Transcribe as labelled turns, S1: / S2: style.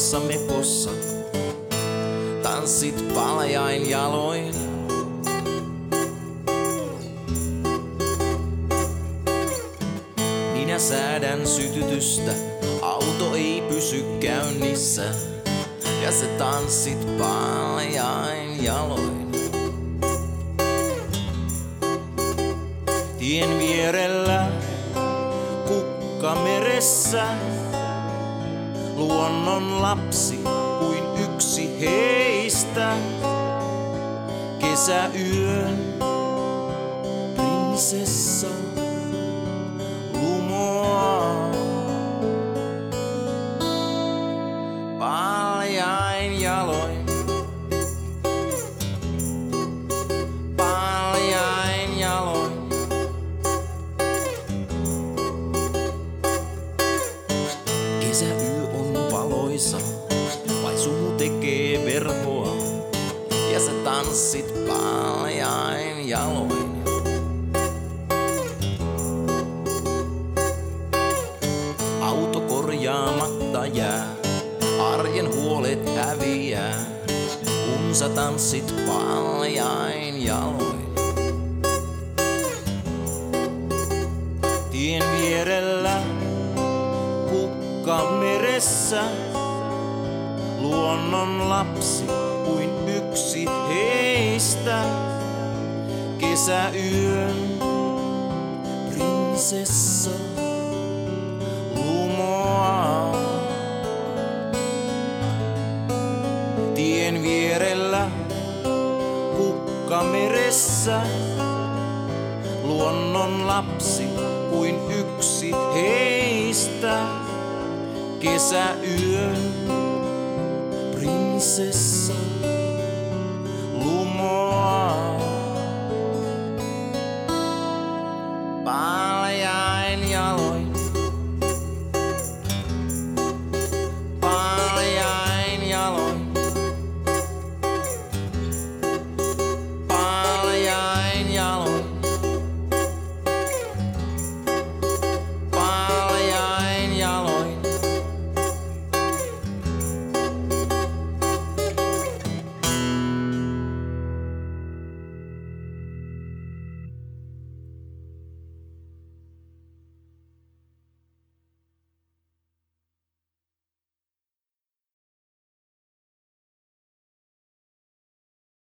S1: suuressa mekossa tanssit paljain jaloin. Minä säädän sytytystä, auto ei pysy käynnissä ja sä tanssit paljain jaloin. Tien vierellä kukka meressä, luonnon lapsi kuin yksi heistä. Kesäyön prinsessa lumoaa paljain jaloin. Paljain jaloin. Kesäyö on valoisa, vai sumu tekee verhoa ja sä tanssit paljain jaloin. Auto korjaamatta jää, arjen huolet häviää, kun sä tanssit paljain jaloin. Tien vierellä kukka meressä, luonnon lapsi kuin yksi heistä. Kesäyön prinsessa lumoaa. Tien vierellä kukka meressä, luonnon lapsi kuin yksi heistä. Kesäyön prinsessa